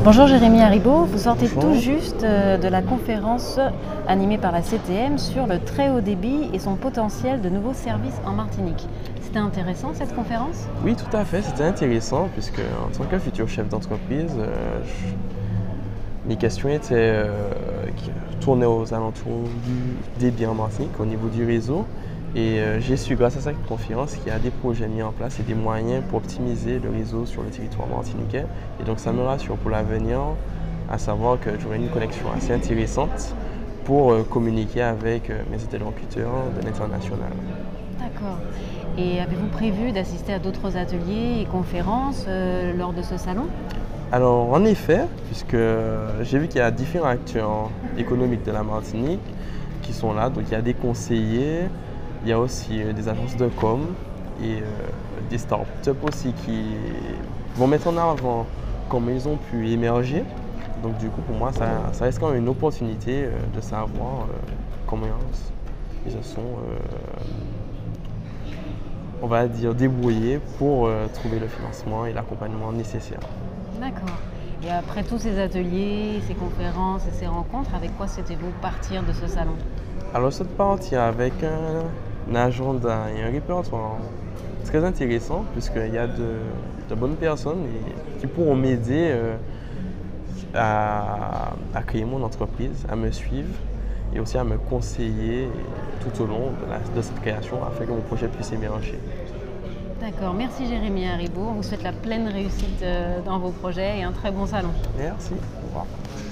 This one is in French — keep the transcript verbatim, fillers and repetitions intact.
Bonjour Jérémy Haribo, vous sortez Bonjour. tout juste euh, de la conférence animée par la C T M sur le très haut débit et son potentiel de nouveaux services en Martinique. C'était intéressant cette conférence? Oui, tout à fait, c'était intéressant puisque en tant que futur chef d'entreprise, euh, je- mes questions étaient euh, qui tournaient aux alentours du débit en Martinique, au niveau du réseau. Et euh, j'ai su grâce à cette conférence qu'il y a des projets mis en place et des moyens pour optimiser le réseau sur le territoire martiniquais. Et donc ça me rassure pour l'avenir, à savoir que j'aurai une connexion assez intéressante pour euh, communiquer avec euh, mes interlocuteurs de l'international. D'accord. Et avez-vous prévu d'assister à d'autres ateliers et conférences euh, lors de ce salon? Alors, en effet, puisque j'ai vu qu'il y a différents acteurs économiques de la Martinique qui sont là, donc il y a des conseillers, il y a aussi euh, des agences de com et euh, des startups aussi qui vont mettre en avant comment ils ont pu émerger. Donc du coup, pour moi, ça, ça reste quand même une opportunité euh, de savoir euh, comment ils se sont, euh, on va dire, débrouillés pour euh, trouver le financement et l'accompagnement nécessaire. D'accord. Et après tous ces ateliers, ces conférences et ces rencontres, avec quoi souhaitez-vous partir de ce salon? Alors, cette partie avec un, un agenda et un répertoire très intéressant, puisqu'il y a de, de bonnes personnes et- qui pourront m'aider euh, à, à créer mon entreprise, à me suivre et aussi à me conseiller tout au long de, la- de cette création afin que mon projet puisse émerger. D'accord, merci Jérémy Haribo. On vous souhaite la pleine réussite euh, dans vos projets et un très bon salon. Merci. Au revoir.